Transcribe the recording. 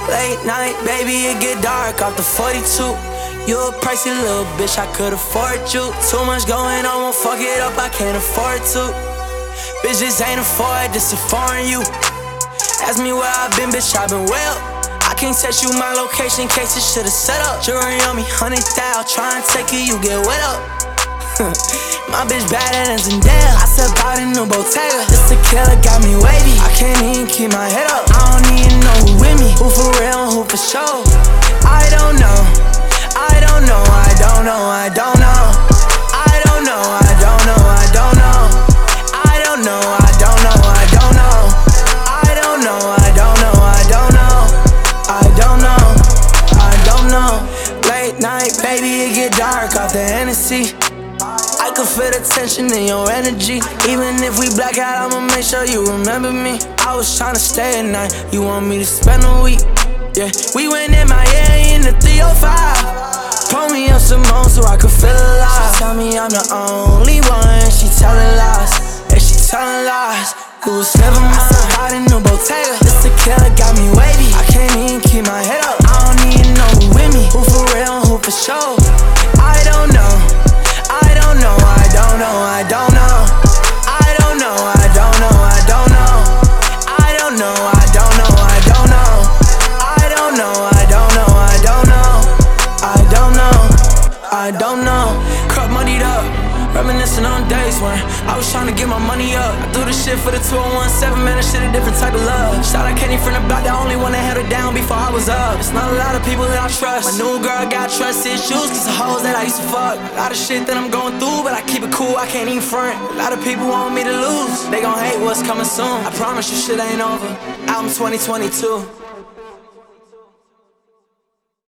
Late night, baby, it get dark off the 42. You a pricey little bitch, I could afford you. Too much going on, won't fuck it up, I can't afford to. Bitch, this ain't a Ford, this a foreign you. Ask me where I've been, bitch, I've been well. I can't text you my location in case it should've set up. Jewelry on me, 100,000, try and take it, you get wet up. My bitch badder than Zendaya. I said buy the new Bottega. This tequila got me wavy, I can't even keep my head up. I don't even know who with me, who for real and who for show. I don't know, I don't know, I don't know, I don't know. I don't know, I don't know, I don't know. I don't know, I don't know, I don't know. I don't know, I don't know, I don't know. I don't know, I don't know. Late night, baby, it get dark off the Hennessy. I can feel the tension in your energy. Even if we black out, I'ma make sure you remember me. I was tryna stay at night, you want me to spend a week. Yeah, we went in Miami in the 305. Pull me up some more so I could feel alive. She tell me I'm the only one, she telling lies. Yeah, she telling lies. It was never mine. I said buy the new Bottega. This tequila got me wavy, I can't even keep my head up. I don't even know who with me, who for real and who for show. I don't know, I don't know, I don't know, I don't know. I don't know, I don't know, I don't know. I don't know, I don't know, I don't know. I don't know, I don't know, I don't know. I don't know, I don't know. Crop moneyed up, reminiscing on days when I was trying to get my money up. I do this shit for the 2017, man, this shit a different type of love. Shout out Kenny from the block, the only one that held it down before I was up. It's not a lot of people that I trust. My new girl got trust issues, cause the hoes that I used to fuck. A lot of shit that I'm going through, but I keep it cool, I can't even front. A lot of people want me to lose, they gon' hate what's coming soon. I promise you shit ain't over, album 2022.